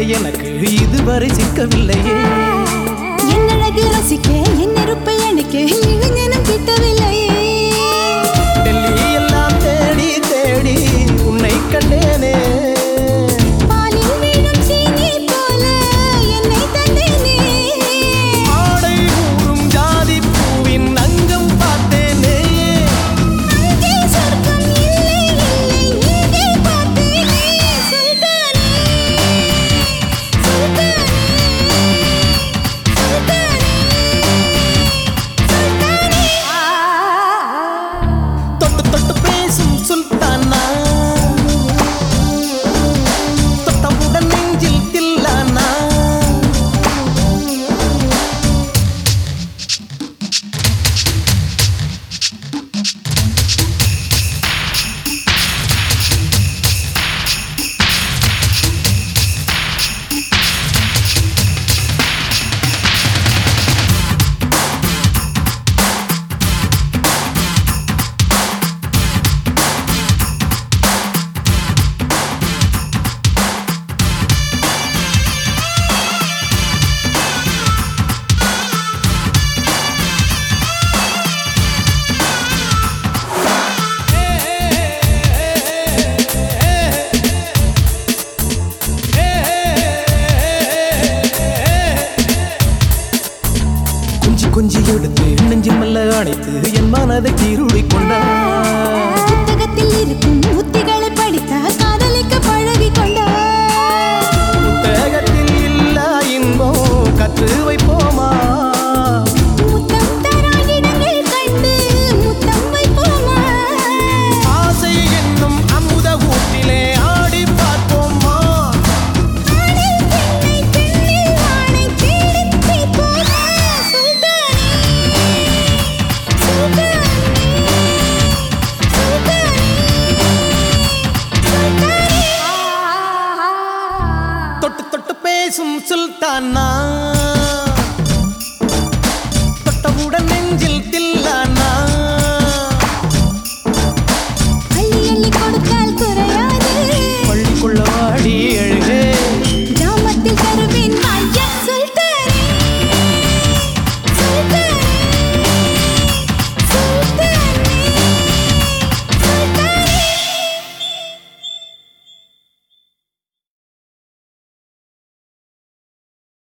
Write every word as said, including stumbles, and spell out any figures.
பிள்ளை எனக்கு இதுவரை சிக்கவில்லையே. என் அழகு ரசிக்க என் நெருப்பை அணைக்க இளைஞனும் கிட்டவில்லையே. டெல்லி எல்லாம் தேடி தேடி உன்னை கண்டேனே. பாலில் வீணும் சீனி போல என்னை தந்தேனே. ஆடை ஊறும் ஜாதி பூவின் அங்கம் பார்த்தேனே. அங்கே சொர்க்கம் இல்லை இல்லை இங்கே பார்த்தேனே. சுல்தானே சுல்தானே சுல்தானே தொட்டு தொட்டு பேசும் சுல்தானா, தொட்டவுடன் நெஞ்சில் தில்லானா. கொஞ்சி கொஞ்சி எடுத்து நெஞ்சில் மெல்ல அணைத்து என் மனதை கீருளி கொண்டார். புத்தகத்தில் இருக்கும் உத்திகளை படித்த காதலிக்க பழகி கொண்டார். புத்தகத்தில் இல்ல இன்பம் கற்று வைப்போமா. முத்தம் தரா இடங்கள் கண்டு முத்தம் வைப்போமா. ஆசை என்னும் அமுத ஊட்டிலே ஆடி பார்ப்போமா. ஆணில் பெண்ணை பெண்ணில் ஆணை தேடித் தீர்ப்போமா. சுல்தானே சுல்தானே சுல்தானே சுல்தானே தொட்டு தொட்டு பேசும் சுல்தானா.